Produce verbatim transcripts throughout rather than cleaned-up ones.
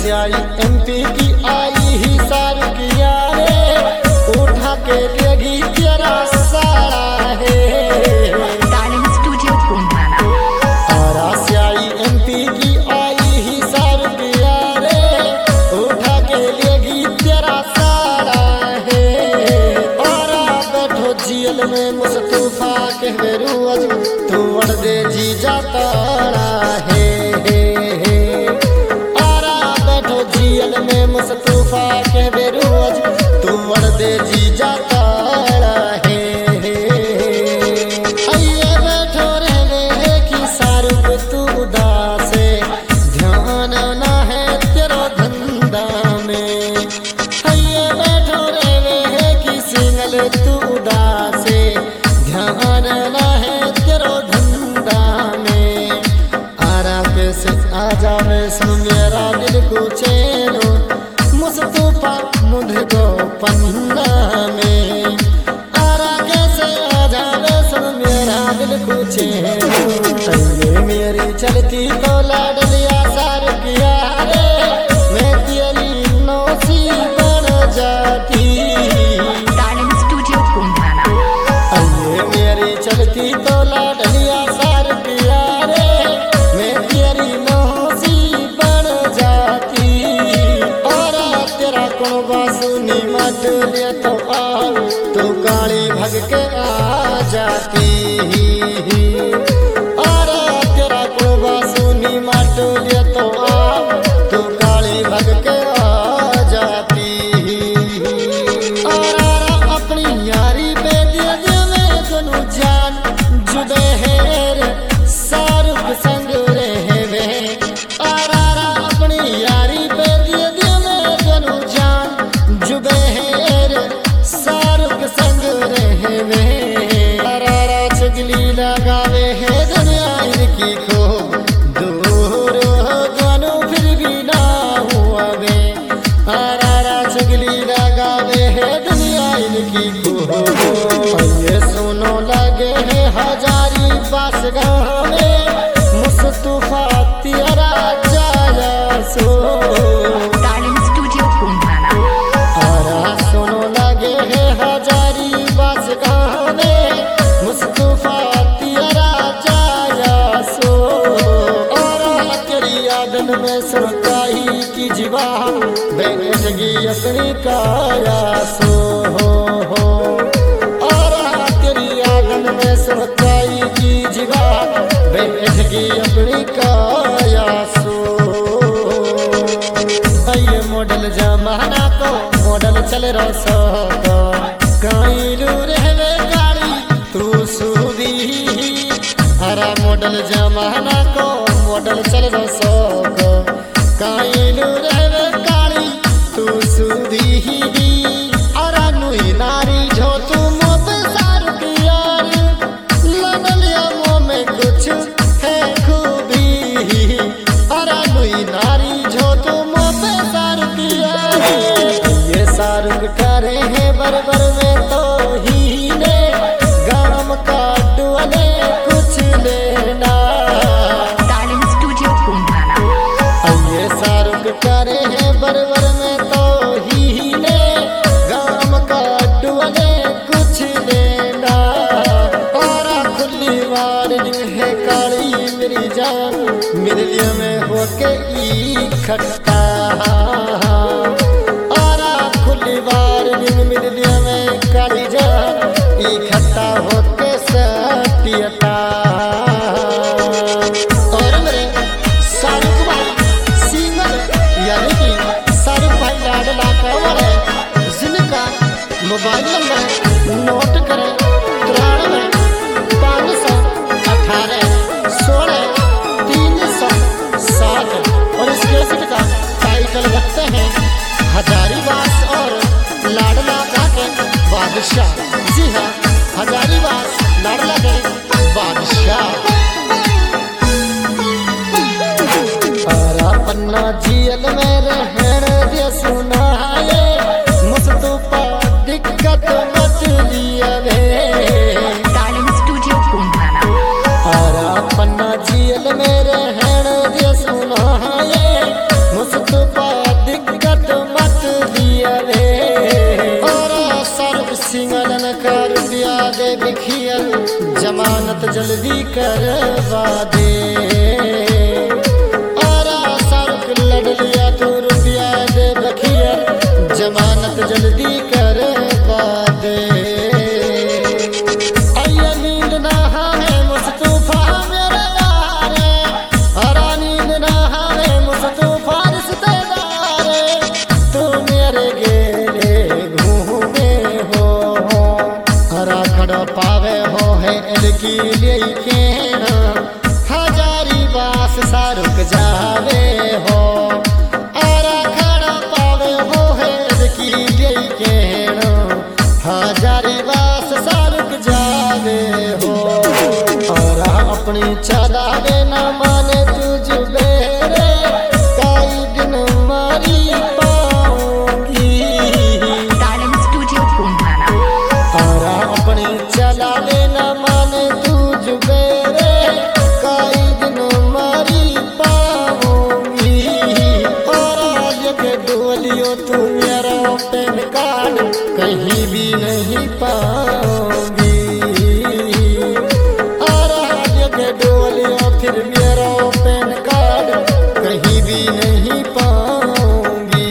रसियाई MP की आई ही सारू की यारे उठा के लेगी तेरा सारा है। तालिम स्टूडियो कुंभाना। रसियाई एमपी की आई ही सारू की यारे उठा के लेगी तेरा सारा है। और बैठो जेल में मुस्तफा के बेरूज तू वड़ दे जी जाता है। मुस्तफा के बेरोज तू वड़ दे जी जाता है। आइए बैठो रहने की सारुक तू उदास ध्यान ना है तेरा धंधा में। आइए बैठो रहने की सिंगल तू उदास ध्यान ना है तेरा धंधा में। आरा कैसे आ जावे सुन मेरा दिल को चैनो मुस्तफा मुझे को पन्ना में। आरा कैसे आ जावे सुन मेरा दिल को चैनो। मेरी चलती तो लाडलिया सार किया रे मैं तेरी नौसी बन जाती। तालिम स्टूडियो कुंभाना। अये मेरी चलती तो लाडलिया सार किया रे मैं तेरी नौसी बन जाती। बासुनी मत ले तो आ तो काली भग के आ जाती। और तेरा को बासुनी मत ले तो आ तो काली भग के आ जाती। और अपनी यारी पे दे दे में दोनों जान जुदे हेर सारुक संग रहे वे। और अपनी यारी पे दे दे में दोनों जान जुबेर सारुक संग रहे वे। अरारा चुगली लगावे है दुनिया इनकी खो दूर दोनों फिर भी ना हुआ वे। अरारा चुगली लगावे है दुनिया इनकी खो। ये सुनो लगे है हजारी बास गाँव में मुस्तफा तेरा जाया सो। में सरकाही की जीवा बैठगी अपनी काया सो हो। और तेरी आंगन में सरकाही की जीवा बैठगी अपनी काया सो। ये मॉडल जमाना को मॉडल चल रहा सो कहीं रहवे गाड़ी तू सूदी। हरा मॉडल जमाना को मॉडल चल रहा सो काइलू रहवे काली तू सुधी। और नुई नारी जो तू मोप सारू की यार लगलिया मुँह में कुछ है खूबी। और नुई नारी जो तू मोप सारू की यार ये सारुक करे है बरबर में तो ही ने गाम का डुअले कुछ लेना। करे है बरबर में तो ही ने गाम का डुअले कुछ लेना। और खुली वारनी है काली मेरी जान मिर्लिया में होके इकट्ठा। और खुली वारनी मिर्लिया में काली जान इकट्ठा होके सटियता। और मेरे सारुक भाई यानी कि सारुक भाई लाडला कंवर है जिनका मोबाइल नंबर नोट करें तिरानवे पाँच सौ अठारह सोलह तीन सौ सात। और इस कैसेट का टाइटल रखते हैं हजारीबास और लाडला का के बादशाह। जी हाँ, हजारीबास लाडला के बादशाह। पन्ना जेल में रहन दे सुनाए मुस्तफा दिक्कत मत लिया वे। तालिम स्टूडियो कुंभाना। आरा पन्ना जेल में रहन दे सुनाए मुस्तफा रुक जावे हो आरा खड़ा पावे हो है की यही कहनो हजारे बास सारुक जावे हो आरा अपनी चलावे न माने तुझ बेरे कई दिन मारी पाऊंगी तालिम स्टूडियो कुंभाना आरा अपनी चलावे न माने तुझ बेरे कई दिन मारी पाऊंगी आरा ये डोलियो तू मेरा पैन कार्ड कहीं भी नहीं पाऊंगी आरा ये डोलियो फिर मेरा पैन कार्ड कहीं भी नहीं पाऊंगी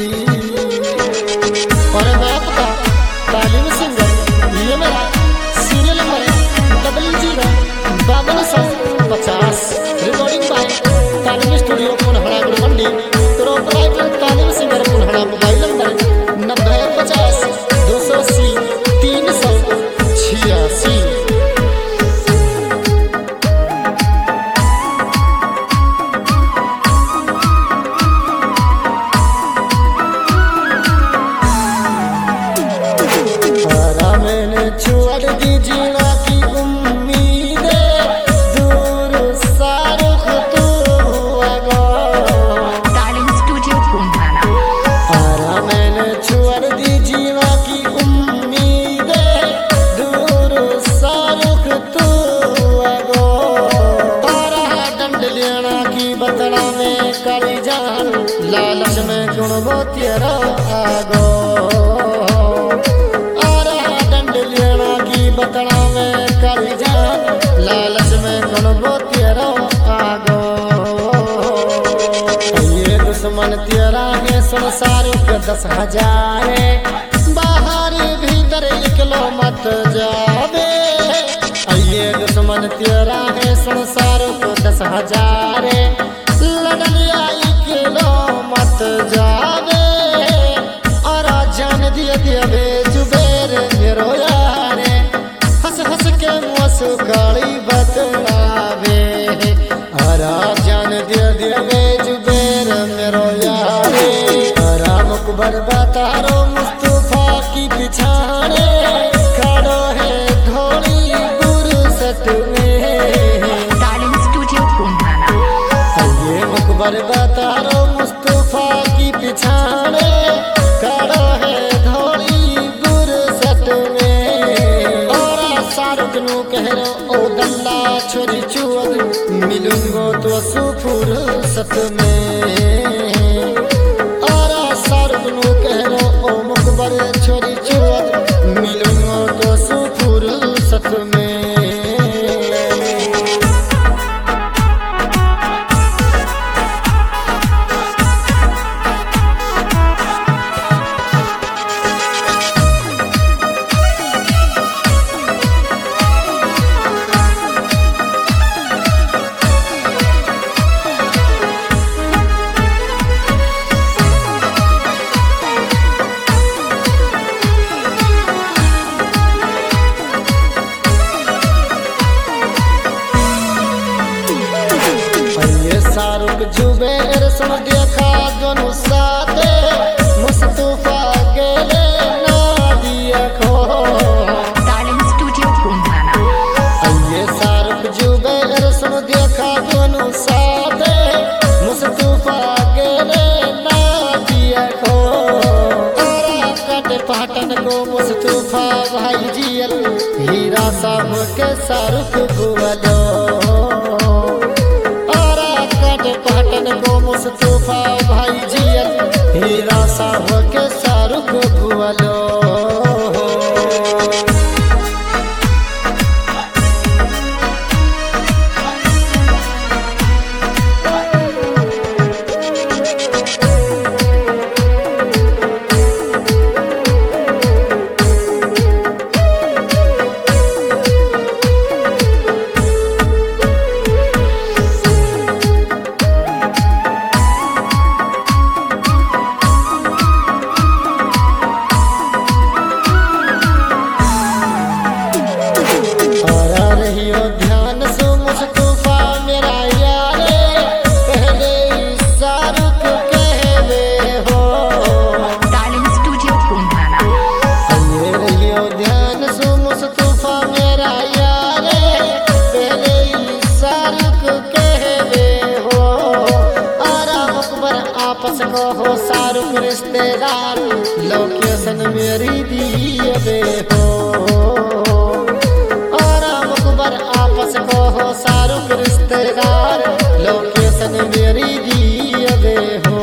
और मैं आपका तालिम सिंगर ये मेरा सीरियल नंबर है डबल जीरो बावन सौ पचास recording by Talim studio Punhara Gurmandi proprietor Talim singer Punhara mobile number नब्बे पचास दो सौ अस्सी तीन सौ छियासी मैंने छोड़ दी जीना की उम्मीदें दूर सारुख तू हुआ गो तालिम स्टूडियो कुंभाना आरा मैंने छोड़ दी जीना की उम्मीदें दूर सारुख तू हुआ गो आरा डंड लेना की बतला में काली जान लालच में गुण वो तेरा आगो बतला में काली जान लालच में गुणबो तेरा आगो ये दुश्मन तेरा है संसार के दस हजार बाहर भीतर निकलो मत जावे ये दुश्मन तेरा है संसार को दस हजार लड़लिया निकलो मत जावे और जान दिया दिया जुबेर मेरो यारे के मुस्काली बतलावे आरा जान दे देवे जुबेर मेरो यारे आरा मुकबर बतारो मुस्तफा की पिछाड़े खड़ो है ढोली गुरसत में तालिम स्टूडियो कुंभाना ये मुकबर बतारो मुस्तफा की पिछाड़े खड़ो है ढोली गुरसत में सारुक नु कहरो ओ दल्ला छोरी चुअद मिलूंगो तो सुफुर सत में आरा सारुक नु कहरो ओ मुकबर छोरी चुअद मिलूंगो तो सुफुर सत में सारुक जुबेर सुन देखा दोनों साथे मुस्तफा गेले ना दिया खो तालिम स्टूडियो कुंभाना ये सारुक जुबेर सुन देखा दोनों साथे मुस्तफा गेले ना दिया खो कट पाटन को मुस्तफा भाई जियल हीरा साहब के सारुक बुवलो पाटन को मुस्तफा भाई जियल हीरा साहब के सारुक बुवलो को हो शाहरुख रिश्तेदार लोकेशन मेरी दिए हो। और मुकबर आपस को हो शाहरुख रिश्तेदार लोकेशन मेरी दिए हो।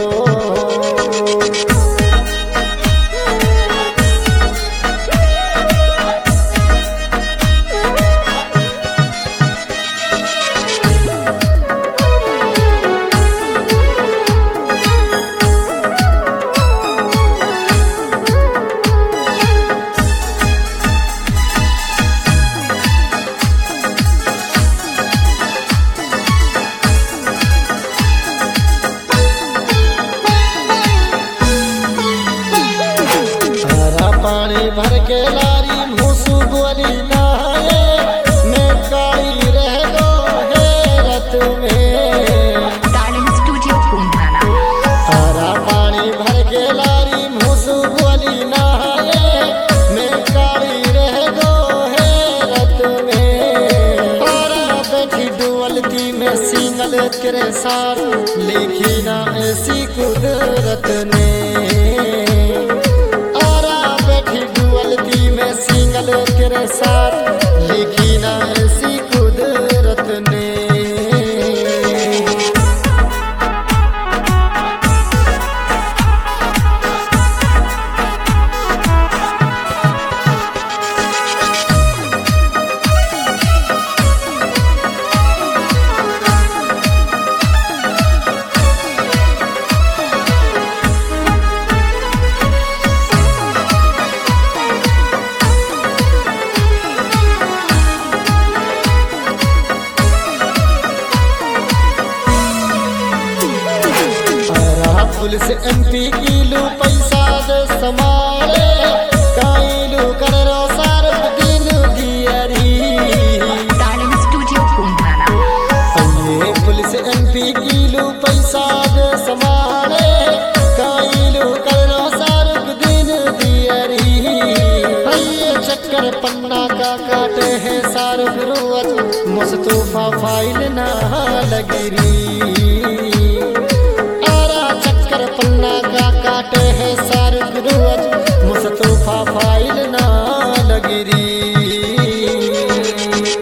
पानी भर के लारी मूसू बोली नहाए मैं काई रह गो हैरत में। तालीम स्टूडियो कुंभाना। सारा पानी भर के लारी मूसू बोली नहाए मैं काई रह गो हैरत में। और बैठी डुअलती में सिंगल तेरे साथ लिखी ना ऐसी कुदरत ने। सिंगल तेरे साथ लिखी ना ऐसी कुदरत ने। पुलिस एमपी की लू पैसा दे समारे काइलू कर रो सार दिन दियरी। तालीम स्टूडियो कुंभाना। ये पुलिस एमपी की लू पैसा दे समारे काइलू कर रो सार दिन दियरी। ये चक्कर पन्ना का काटे है सार गुरुवत मुस्तफा फाइल ना लगरी।